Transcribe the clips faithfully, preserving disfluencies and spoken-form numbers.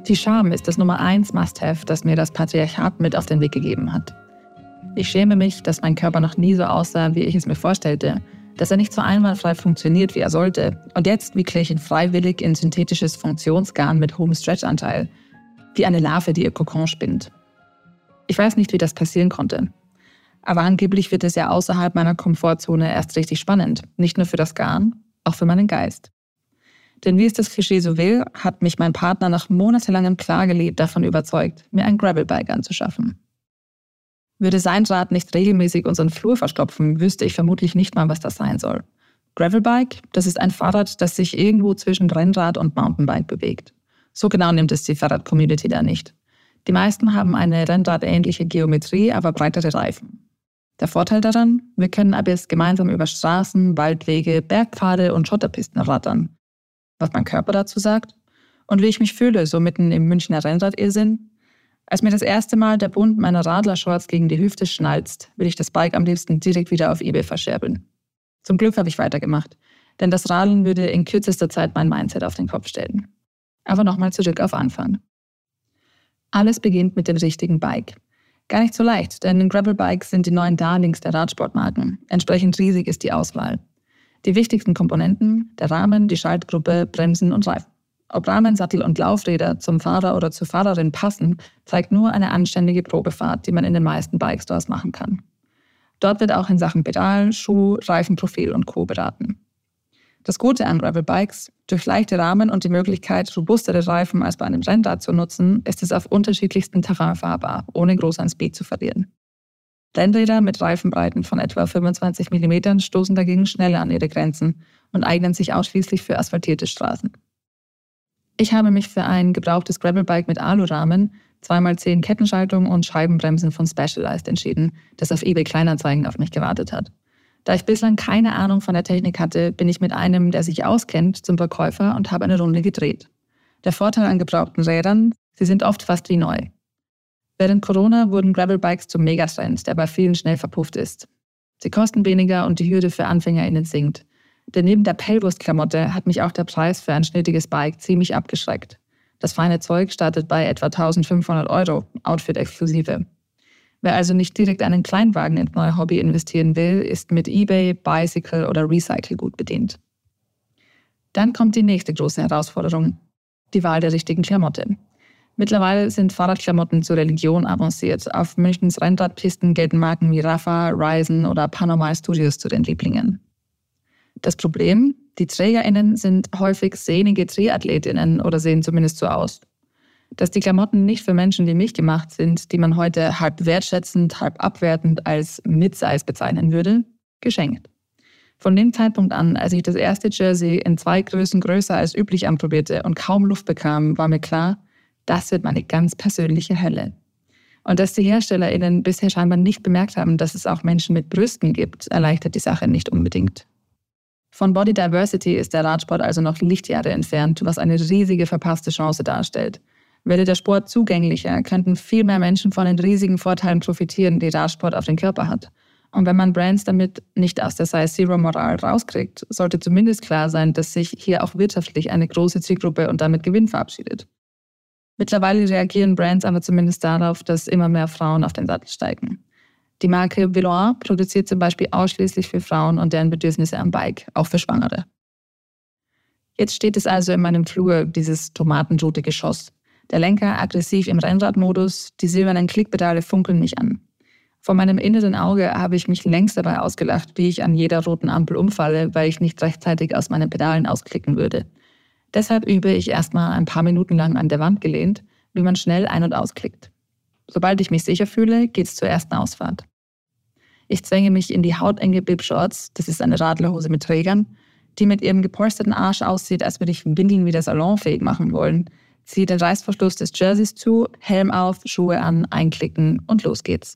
Die Scham ist das Nummer eins Must-Have, das mir das Patriarchat mit auf den Weg gegeben hat. Ich schäme mich, dass mein Körper noch nie so aussah, wie ich es mir vorstellte, dass er nicht so einwandfrei funktioniert, wie er sollte. Und jetzt wickle ich ihn freiwillig in synthetisches Funktionsgarn mit hohem Stretchanteil, wie eine Larve, die ihr Kokon spinnt. Ich weiß nicht, wie das passieren konnte. Aber angeblich wird es ja außerhalb meiner Komfortzone erst richtig spannend. Nicht nur für das Garn, auch für meinen Geist. Denn wie es das Klischee so will, hat mich mein Partner nach monatelangem Klagelied davon überzeugt, mir ein Gravelbike anzuschaffen. Würde sein Rad nicht regelmäßig unseren Flur verstopfen, wüsste ich vermutlich nicht mal, was das sein soll. Gravelbike, das ist ein Fahrrad, das sich irgendwo zwischen Rennrad und Mountainbike bewegt. So genau nimmt es die Fahrrad-Community da nicht. Die meisten haben eine Rennradähnliche Geometrie, aber breitere Reifen. Der Vorteil daran, wir können ab jetzt gemeinsam über Straßen, Waldwege, Bergpfade und Schotterpisten rattern. Was mein Körper dazu sagt und wie ich mich fühle, so mitten im Münchner Rennrad-Irrsinn. Als mir das erste Mal der Bund meiner Radlershorts gegen die Hüfte schnalzt, will ich das Bike am liebsten direkt wieder auf eBay verscherbeln. Zum Glück habe ich weitergemacht, denn das Radeln würde in kürzester Zeit mein Mindset auf den Kopf stellen. Aber nochmal zurück auf Anfang. Alles beginnt mit dem richtigen Bike. Gar nicht so leicht, denn Gravelbikes sind die neuen Darlings der Radsportmarken. Entsprechend riesig ist die Auswahl. Die wichtigsten Komponenten, der Rahmen, die Schaltgruppe, Bremsen und Reifen. Ob Rahmen, Sattel und Laufräder zum Fahrer oder zur Fahrerin passen, zeigt nur eine anständige Probefahrt, die man in den meisten Bike-Stores machen kann. Dort wird auch in Sachen Pedal, Schuh, Reifenprofil und Co. beraten. Das Gute an Gravelbikes, durch leichte Rahmen und die Möglichkeit, robustere Reifen als bei einem Rennrad zu nutzen, ist es auf unterschiedlichsten Terrain fahrbar, ohne groß an Speed zu verlieren. Rennräder mit Reifenbreiten von etwa fünfundzwanzig Millimeter stoßen dagegen schneller an ihre Grenzen und eignen sich ausschließlich für asphaltierte Straßen. Ich habe mich für ein gebrauchtes Gravelbike mit Alurahmen, zwei mal zehn Kettenschaltung und Scheibenbremsen von Specialized entschieden, das auf eBay Kleinanzeigen auf mich gewartet hat. Da ich bislang keine Ahnung von der Technik hatte, bin ich mit einem, der sich auskennt, zum Verkäufer und habe eine Runde gedreht. Der Vorteil an gebrauchten Rädern, sie sind oft fast wie neu. Während Corona wurden Gravelbikes zum Megatrend, der bei vielen schnell verpufft ist. Sie kosten weniger und die Hürde für AnfängerInnen sinkt. Denn neben der Pellwurst-Klamotte hat mich auch der Preis für ein schnittiges Bike ziemlich abgeschreckt. Das feine Zeug startet bei etwa eintausendfünfhundert Euro, Outfit exklusive. Wer also nicht direkt einen Kleinwagen ins neue Hobby investieren will, ist mit eBay, Bicycle oder Recycle gut bedient. Dann kommt die nächste große Herausforderung, die Wahl der richtigen Klamotte. Mittlerweile sind Fahrradklamotten zur Religion avanciert. Auf Münchens Rennradpisten gelten Marken wie Rapha, Ryzen oder Panorama Studios zu den Lieblingen. Das Problem, die TrägerInnen sind häufig sehnige TriathletInnen oder sehen zumindest so aus. Dass die Klamotten nicht für Menschen wie mich gemacht sind, die man heute halb wertschätzend, halb abwertend als Mid-Size bezeichnen würde, geschenkt. Von dem Zeitpunkt an, als ich das erste Jersey in zwei Größen größer als üblich anprobierte und kaum Luft bekam, war mir klar, das wird meine ganz persönliche Hölle. Und dass die HerstellerInnen bisher scheinbar nicht bemerkt haben, dass es auch Menschen mit Brüsten gibt, erleichtert die Sache nicht unbedingt. Von Body Diversity ist der Radsport also noch Lichtjahre entfernt, was eine riesige verpasste Chance darstellt. Wäre der Sport zugänglicher, könnten viel mehr Menschen von den riesigen Vorteilen profitieren, die Radsport auf den Körper hat. Und wenn man Brands damit nicht aus der Size Zero Moral rauskriegt, sollte zumindest klar sein, dass sich hier auch wirtschaftlich eine große Zielgruppe und damit Gewinn verabschiedet. Mittlerweile reagieren Brands aber zumindest darauf, dass immer mehr Frauen auf den Sattel steigen. Die Marke Velour produziert zum Beispiel ausschließlich für Frauen und deren Bedürfnisse am Bike, auch für Schwangere. Jetzt steht es also in meinem Flur, dieses tomatenrote Geschoss. Der Lenker aggressiv im Rennradmodus, die silbernen Klickpedale funkeln mich an. Vor meinem inneren Auge habe ich mich längst dabei ausgelacht, wie ich an jeder roten Ampel umfalle, weil ich nicht rechtzeitig aus meinen Pedalen ausklicken würde. Deshalb übe ich erstmal ein paar Minuten lang an der Wand gelehnt, wie man schnell ein- und ausklickt. Sobald ich mich sicher fühle, geht's zur ersten Ausfahrt. Ich zwänge mich in die hautenge Bib-Shorts, das ist eine Radlerhose mit Trägern, die mit ihrem gepolsterten Arsch aussieht, als würde ich Windeln wieder salonfähig machen wollen, ziehe den Reißverschluss des Jerseys zu, Helm auf, Schuhe an, einklicken und los geht's.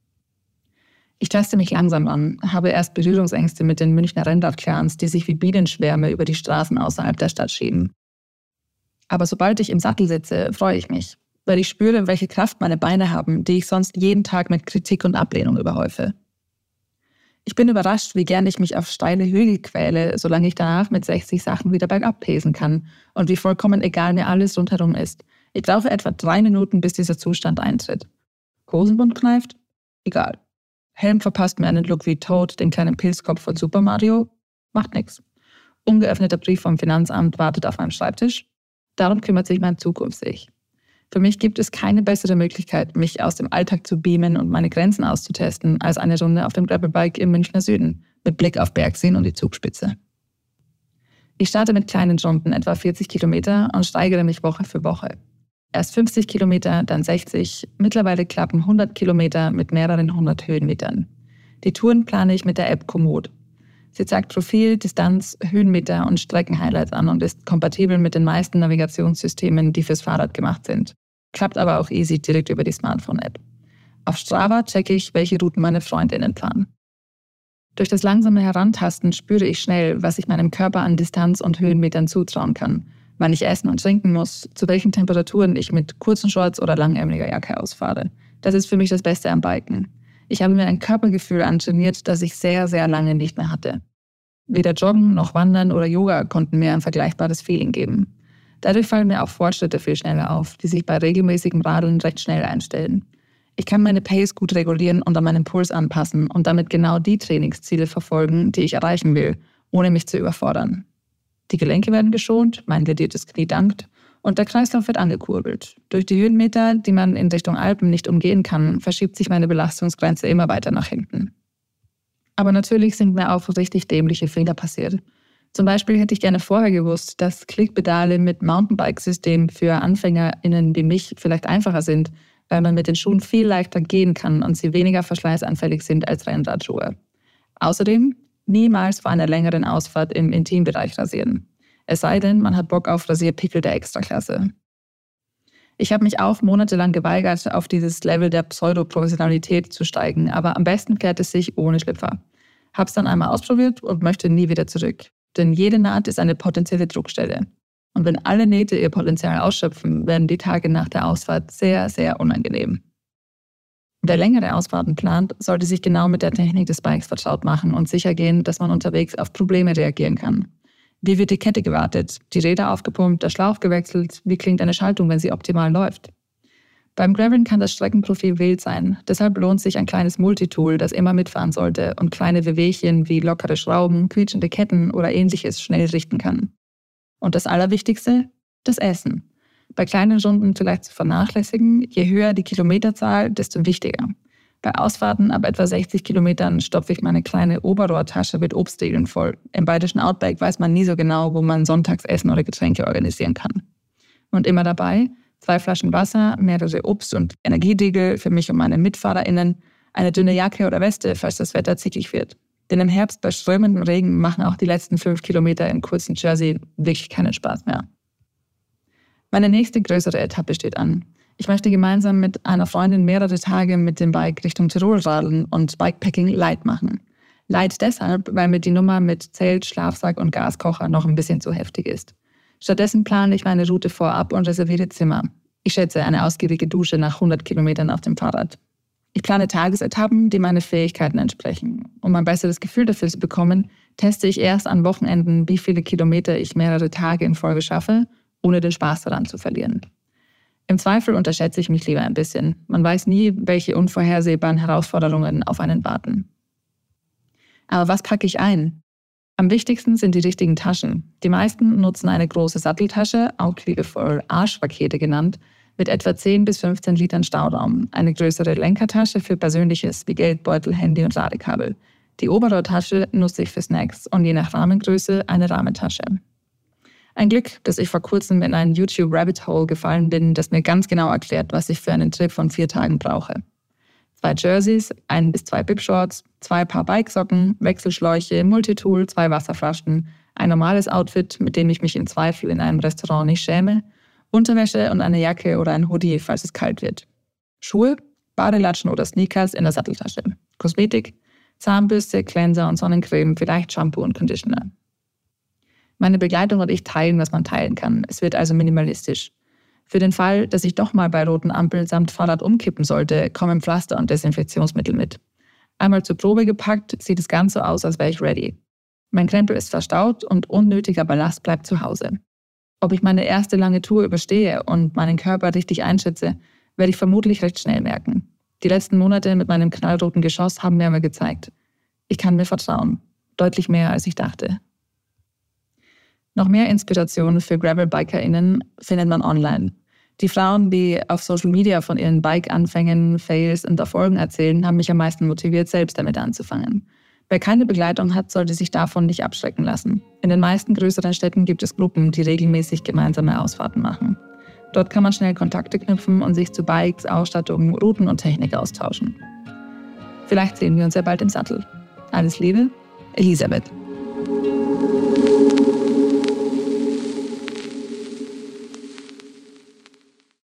Ich taste mich langsam an, habe erst Berührungsängste mit den Münchner Rennradclans, die sich wie Bienenschwärme über die Straßen außerhalb der Stadt schieben. Aber sobald ich im Sattel sitze, freue ich mich, weil ich spüre, welche Kraft meine Beine haben, die ich sonst jeden Tag mit Kritik und Ablehnung überhäufe. Ich bin überrascht, wie gern ich mich auf steile Hügel quäle, solange ich danach mit sechzig Sachen wieder bergab pesen kann und wie vollkommen egal mir alles rundherum ist. Ich brauche etwa drei Minuten, bis dieser Zustand eintritt. Hosenbund kneift? Egal. Helm verpasst mir einen Look wie Toad, den kleinen Pilzkopf von Super Mario? Macht nix. Ungeöffneter Brief vom Finanzamt wartet auf meinem Schreibtisch? Darum kümmert sich mein Zukunfts-Ich. Für mich gibt es keine bessere Möglichkeit, mich aus dem Alltag zu beamen und meine Grenzen auszutesten, als eine Runde auf dem Gravelbike im Münchner Süden, mit Blick auf Bergseen und die Zugspitze. Ich starte mit kleinen Runden, etwa vierzig Kilometer, und steigere mich Woche für Woche. Erst fünfzig Kilometer, dann sechzig, mittlerweile klappen hundert Kilometer mit mehreren hundert Höhenmetern. Die Touren plane ich mit der App Komoot. Sie zeigt Profil, Distanz, Höhenmeter und Streckenhighlights an und ist kompatibel mit den meisten Navigationssystemen, die fürs Fahrrad gemacht sind. Klappt aber auch easy direkt über die Smartphone-App. Auf Strava checke ich, welche Routen meine FreundInnen planen. Durch das langsame Herantasten spüre ich schnell, was ich meinem Körper an Distanz und Höhenmetern zutrauen kann, wann ich essen und trinken muss, zu welchen Temperaturen ich mit kurzen Shorts oder langärmeliger Jacke ausfahre. Das ist für mich das Beste am Biken. Ich habe mir ein Körpergefühl antrainiert, das ich sehr, sehr lange nicht mehr hatte. Weder Joggen noch Wandern oder Yoga konnten mir ein vergleichbares Feeling geben. Dadurch fallen mir auch Fortschritte viel schneller auf, die sich bei regelmäßigem Radeln recht schnell einstellen. Ich kann meine Pace gut regulieren und an meinen Puls anpassen und damit genau die Trainingsziele verfolgen, die ich erreichen will, ohne mich zu überfordern. Die Gelenke werden geschont, mein lediertes Knie dankt und der Kreislauf wird angekurbelt. Durch die Höhenmeter, die man in Richtung Alpen nicht umgehen kann, verschiebt sich meine Belastungsgrenze immer weiter nach hinten. Aber natürlich sind mir auch richtig dämliche Fehler passiert. Zum Beispiel hätte ich gerne vorher gewusst, dass Klickpedale mit Mountainbike-System für AnfängerInnen wie mich vielleicht einfacher sind, weil man mit den Schuhen viel leichter gehen kann und sie weniger verschleißanfällig sind als Rennradschuhe. Außerdem niemals vor einer längeren Ausfahrt im Intimbereich rasieren. Es sei denn, man hat Bock auf Rasierpickel der Extraklasse. Ich habe mich auch monatelang geweigert, auf dieses Level der Pseudoprofessionalität zu steigen, aber am besten fährt es sich ohne Schlüpfer. Hab's dann einmal ausprobiert und möchte nie wieder zurück. Denn jede Naht ist eine potenzielle Druckstelle. Und wenn alle Nähte ihr Potenzial ausschöpfen, werden die Tage nach der Ausfahrt sehr, sehr unangenehm. Wer längere Ausfahrten plant, sollte sich genau mit der Technik des Bikes vertraut machen und sicher gehen, dass man unterwegs auf Probleme reagieren kann. Wie wird die Kette gewartet, die Räder aufgepumpt, der Schlauch gewechselt, wie klingt eine Schaltung, wenn sie optimal läuft? Beim Graveln kann das Streckenprofil wild sein, deshalb lohnt sich ein kleines Multitool, das immer mitfahren sollte und kleine Wehwehchen wie lockere Schrauben, quietschende Ketten oder ähnliches schnell richten kann. Und das Allerwichtigste? Das Essen. Bei kleinen Runden vielleicht zu vernachlässigen, je höher die Kilometerzahl, desto wichtiger. Bei Ausfahrten ab etwa sechzig Kilometern stopfe ich meine kleine Oberrohrtasche mit Obstriegeln voll. Im bayerischen Outback weiß man nie so genau, wo man sonntags Essen oder Getränke organisieren kann. Und immer dabei zwei Flaschen Wasser, mehrere Obst- und Energieriegel für mich und meine MitfahrerInnen, eine dünne Jacke oder Weste, falls das Wetter zickig wird. Denn im Herbst bei strömendem Regen machen auch die letzten fünf Kilometer im kurzen Jersey wirklich keinen Spaß mehr. Meine nächste größere Etappe steht an. Ich möchte gemeinsam mit einer Freundin mehrere Tage mit dem Bike Richtung Tirol radeln und Bikepacking light machen. Light deshalb, weil mir die Nummer mit Zelt, Schlafsack und Gaskocher noch ein bisschen zu heftig ist. Stattdessen plane ich meine Route vorab und reserviere Zimmer. Ich schätze eine ausgiebige Dusche nach hundert Kilometern auf dem Fahrrad. Ich plane Tagesetappen, die meine Fähigkeiten entsprechen. Um ein besseres Gefühl dafür zu bekommen, teste ich erst an Wochenenden, wie viele Kilometer ich mehrere Tage in Folge schaffe, ohne den Spaß daran zu verlieren. Im Zweifel unterschätze ich mich lieber ein bisschen. Man weiß nie, welche unvorhersehbaren Herausforderungen auf einen warten. Aber was packe ich ein? Am wichtigsten sind die richtigen Taschen. Die meisten nutzen eine große Satteltasche, auch liebevoll Arschpakete genannt, mit etwa zehn bis fünfzehn Litern Stauraum, eine größere Lenkertasche für Persönliches wie Geldbeutel, Handy und Ladekabel. Die Oberrohrtasche nutze ich für Snacks und je nach Rahmengröße eine Rahmentasche. Ein Glück, dass ich vor kurzem in ein YouTube-Rabbit-Hole gefallen bin, das mir ganz genau erklärt, was ich für einen Trip von vier Tagen brauche. Zwei Jerseys, ein bis zwei Bib-Shorts, zwei Paar Bikesocken, Wechselschläuche, Multitool, zwei Wasserflaschen, ein normales Outfit, mit dem ich mich im Zweifel in einem Restaurant nicht schäme, Unterwäsche und eine Jacke oder ein Hoodie, falls es kalt wird. Schuhe, Badelatschen oder Sneakers in der Satteltasche. Kosmetik, Zahnbürste, Cleanser und Sonnencreme, vielleicht Shampoo und Conditioner. Meine Begleitung und ich teilen, was man teilen kann. Es wird also minimalistisch. Für den Fall, dass ich doch mal bei roten Ampeln samt Fahrrad umkippen sollte, kommen Pflaster und Desinfektionsmittel mit. Einmal zur Probe gepackt, sieht es ganz so aus, als wäre ich ready. Mein Krempel ist verstaut und unnötiger Ballast bleibt zu Hause. Ob ich meine erste lange Tour überstehe und meinen Körper richtig einschätze, werde ich vermutlich recht schnell merken. Die letzten Monate mit meinem knallroten Geschoss haben mir aber gezeigt, ich kann mir vertrauen. Deutlich mehr, als ich dachte. Noch mehr Inspiration für Gravel-BikerInnen findet man online. Die Frauen, die auf Social Media von ihren Bike-Anfängen, Fails und Erfolgen erzählen, haben mich am meisten motiviert, selbst damit anzufangen. Wer keine Begleitung hat, sollte sich davon nicht abschrecken lassen. In den meisten größeren Städten gibt es Gruppen, die regelmäßig gemeinsame Ausfahrten machen. Dort kann man schnell Kontakte knüpfen und sich zu Bikes, Ausstattung, Routen und Technik austauschen. Vielleicht sehen wir uns ja bald im Sattel. Alles Liebe, Elisabeth.